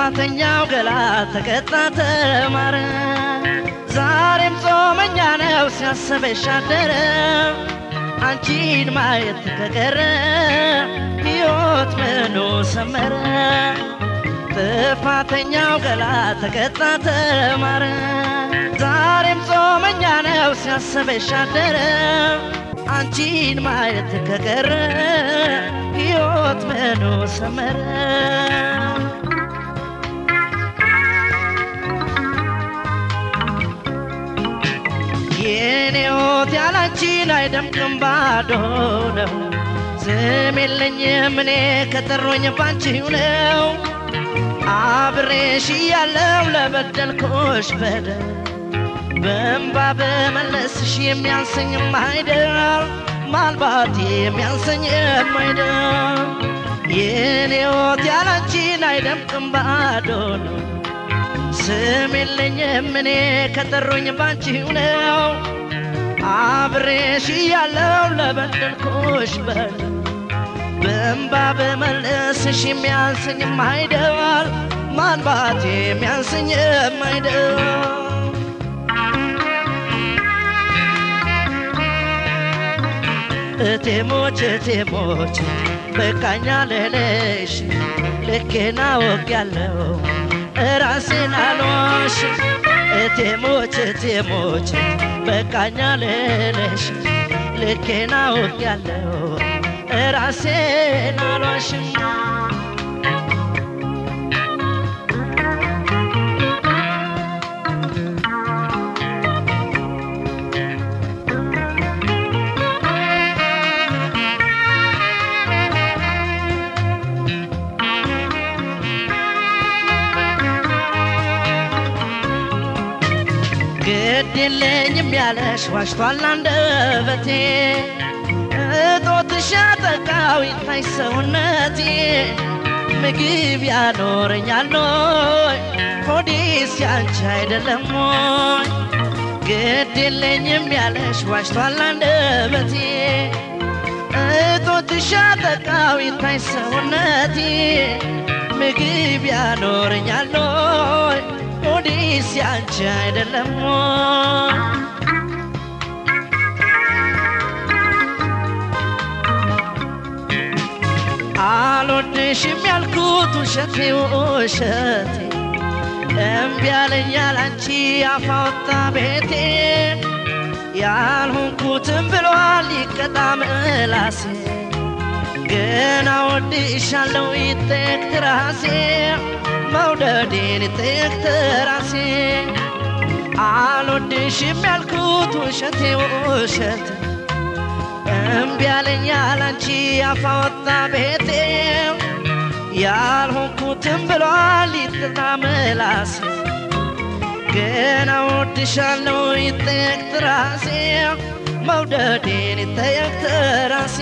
ጥፋተኛው ገላ ተቀጣ ተማረ ዛሬም ጾመኛ ነው ሲያስበሽ አደረ አንቺን ማየት ከቀረ ሕይወት ምኑ ሰመረ ጥፋተኛው ገላ ተቀጣ ተማረ ዛሬም ጾመኛ ነው ሲያስበሽ አደረ አንቺን ማየት ከቀረ ሕይወት ምኑ ሰመረ የኔ ሕይወት ያላንቺን አይደምቅም ባዶ ነው ስም የለኝም እኔ ከጠሩኝ ባንቺው ነው አብሬሽ እያለሁ ለበደልኩሽ በደል በእንባ በመለስሽ የሚያንሰኝም አይደል ማልባት የሚያንሰኝም አይደል የኔ ሕይወት ያላንቺን አይደምቅም ባዶ ነው ስም የለኝም እኔ ከጠሩኝ ባንቺው ነው አብሬሽ እያለሁ ለበደልኩሽ በደል በእንባ በመለስሽ የሚያንሰኝም አይደል ማልባት የሚያንሰኝም አይደል እቴሞች በቃኛ ለለሽ ልኬና ወግያለሁ ራሴን አልዋሽ እቴሞች በቃኛ ለለሽ ልኬና ወግያለሁ ራሴን አልዋሽ ግድ የለኝም ያለሽ ዋሽቷል አንደበቴ እጦትሽ ያጠቃው ይታይ ሰውነቴ ምግብ ያኖረኛል ሆይ ሆዴስ ያንቺ አይደለም ሆይ ግድ የለኝም ያለሽ ዋሽቷል አንደበቴ እጦትሽ ያጠቃው ይታይ ሰውነቴ ምግብ ያኖረኛል ሆይ ሆዴስ ያንቺ አይደለም ሆይ አልወድሽም ያልኩት ውሸቴ ውሸቴ እምቢ አለኝ ያላንቺ አፍ አወጣ ቤቴ ያልሆንኩትም ብሏል ይቀጣ ምላሴ ገና ወድሻለሁ ይጠየቅ ራሴ መውደዴን ይጠየቅ ራሴ አልወድሽም ያልኩት ውሸቴ ውሸቴ እምቢ አለኝ ያላንቺ አፍ አወጣ ቤቴ ያልሆንኩትም ብሏል ይጠጣ ምላሴ ገና ወድሻለሁ ይጠየቅ ራሴ መውደዴን ይጠየቅ ራሴ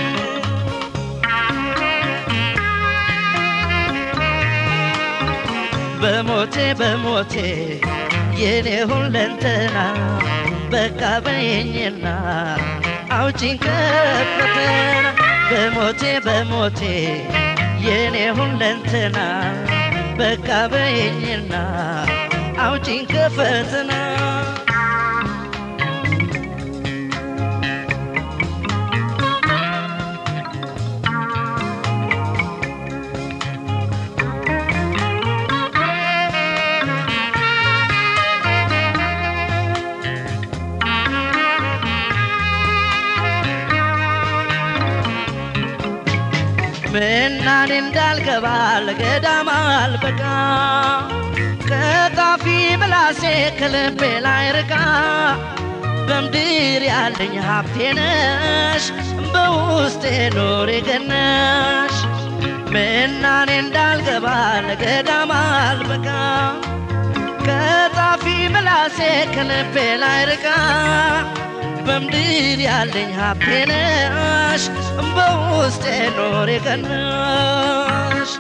በሞቴ የኔ ሁለንተና በቃ በይኝና አውጪኝ ከፈተና በሞቴ የኔ ሁለንተና በቃ በይኝና አውጪኝ ከፈተና ምናኔ እንዳልገባ ለገዳም አልበቃ ከጣፊ ምላሴ ከልቤ ላይ ርቃ በምድር ያለኝ ሀብቴ ነሽ በውስጤ ኖሬ ገነሽ ምናኔ እንዳልገባ ለገዳም አልበቃ ከጣፊ ምላሴ ከልቤ ላይ ርቃ በምድር ያለኝ ሀብቴ ነሽ በውስጤ ኖሬ ገነሽ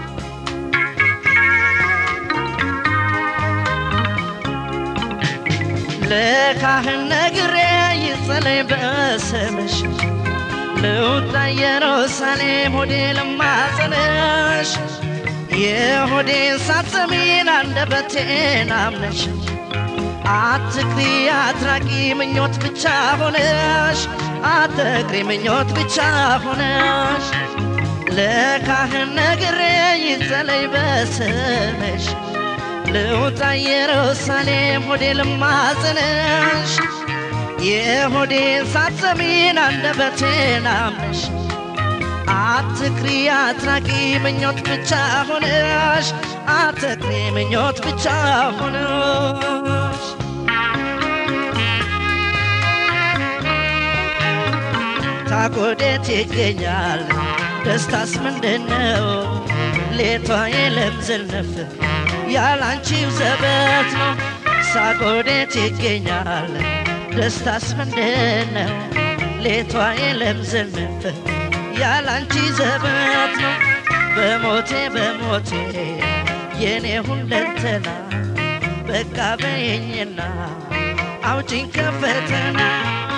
ለካህን ነግሬ ይጸለይ በስምሽ ልውጣ ኢየሩሳሌም ሆዴ ልማጸንሽ የሆዴን ሳትሰሚን አንደበቴን አምነሽ አትክሪ አትራቂ ምኞት ብቻ ሆነሽ አትክሪ ምኞት ብቻ ሆነሽ ለካህን ነግሬ ይጸለይ በስምሽ ልውጣ ኢየሩሳሌም ሆዴ ልማጽንሽ የሆዴን ሳትሰሚን አንደበቴን አምነሽ አትክሪ አትራቂ ምኞት ብቻ ሆነሽ አትክሪ ምኞት ብቻ ሆነሽ ታቆዴት ይገኛል ደስታስ ምንድነው ሌቷ የለም ዝንፍ ያላንቺው ዘበት ነው ሳቆዴት ይገኛል ደስታስ ምንድነው ሌቷ የለም ዝንፍ ያላንቺ ዘበት ነው በሞቴ በሞቴ የኔ ሁለንተና በቃ በይኝና አውጪኝ ከፈተና